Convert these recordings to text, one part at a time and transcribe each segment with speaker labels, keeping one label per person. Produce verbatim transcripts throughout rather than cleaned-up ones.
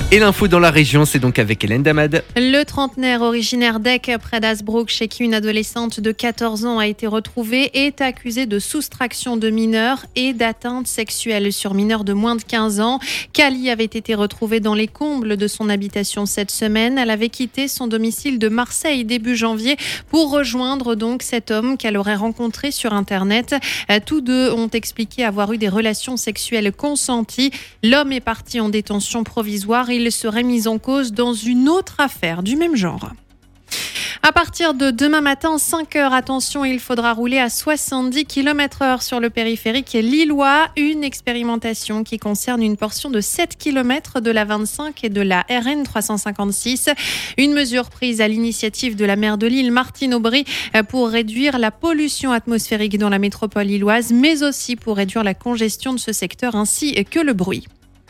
Speaker 1: Et l'info dans la région, c'est donc avec Hélène Damad.
Speaker 2: Le trentenaire originaire d'Eck, près d'Hazebrouck, chez qui une adolescente de quatorze ans a été retrouvée, est accusé de soustraction de mineurs et d'atteinte sexuelle sur mineurs de moins de quinze ans. Kali avait été retrouvée dans les combles de son habitation cette semaine. Elle avait quitté son domicile de Marseille début janvier pour rejoindre donc cet homme qu'elle aurait rencontré sur Internet. Tous deux ont expliqué avoir eu des relations sexuelles consenties. L'homme est parti en détention provisoire. Il serait mis en cause dans une autre affaire du même genre. À partir de demain matin, cinq heures, attention, il faudra rouler à soixante-dix kilomètres heure sur le périphérique lillois. Une expérimentation qui concerne une portion de sept kilomètres de la vingt-cinq et de la R N trois cent cinquante-six. Une mesure prise à l'initiative de la maire de Lille, Martine Aubry, pour réduire la pollution atmosphérique dans la métropole lilloise, mais aussi pour réduire la congestion de ce secteur ainsi que le bruit.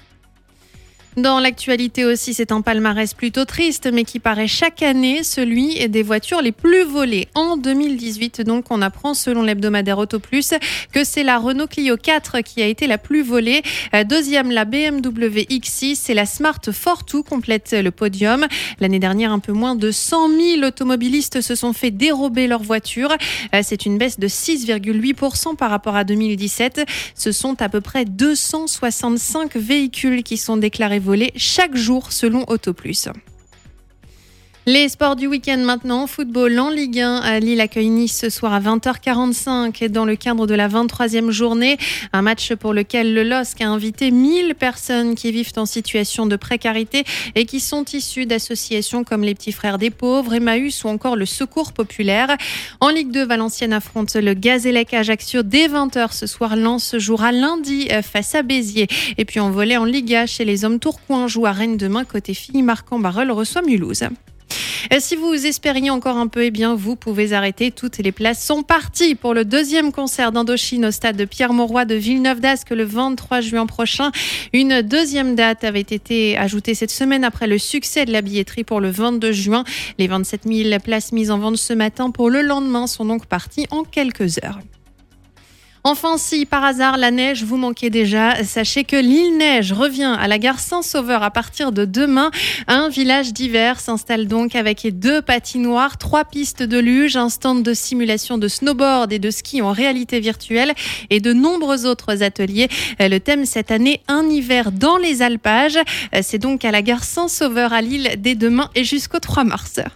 Speaker 2: Dans l'actualité aussi, c'est un palmarès plutôt triste, mais qui paraît chaque année celui des voitures les plus volées. En deux mille dix-huit, donc, on apprend, selon l'hebdomadaire Autoplus, que c'est la Renault Clio quatre qui a été la plus volée. Deuxième, la B M W X six et la Smart Fortwo complètent le podium. L'année dernière, un peu moins de cent mille automobilistes se sont fait dérober leur voiture. C'est une baisse de six virgule huit pour cent par rapport à deux mille dix-sept. Ce sont à peu près deux cent soixante-cinq véhicules qui sont déclarés volés chaque jour selon Autoplus. Les sports du week-end maintenant, football en Ligue un. Lille accueille Nice ce soir à vingt heures quarante-cinq dans le cadre de la vingt-troisième journée. Un match pour lequel le L O S C a invité mille personnes qui vivent en situation de précarité et qui sont issues d'associations comme les Petits Frères des Pauvres, Emmaüs ou encore le Secours Populaire. En Ligue deux, Valenciennes affronte le Gazélec Ajaccio dès vingt heures ce soir. Lens jouera lundi face à Béziers. Et puis en volley en Liga, chez les hommes, Tourcoing joue à Rennes demain. Côté filles, Marc-en-Barœul reçoit Mulhouse. Si vous espériez encore un peu, eh bien, vous pouvez arrêter. Toutes les places sont parties pour le deuxième concert d'Indochine au stade de Pierre-Mauroy de Villeneuve-d'Ascq le vingt-trois juin prochain. Une deuxième date avait été ajoutée cette semaine après le succès de la billetterie pour le vingt-deux juin. Les vingt-sept mille places mises en vente ce matin pour le lendemain sont donc parties en quelques heures. Enfin, si par hasard la neige vous manquait déjà, sachez que l'île Neige revient à la gare Saint-Sauveur à partir de demain. Un village d'hiver s'installe donc avec deux patinoires, trois pistes de luge, un stand de simulation de snowboard et de ski en réalité virtuelle et de nombreux autres ateliers. Le thème cette année, un hiver dans les alpages. C'est donc à la gare Saint-Sauveur à Lille dès demain et jusqu'au trois mars.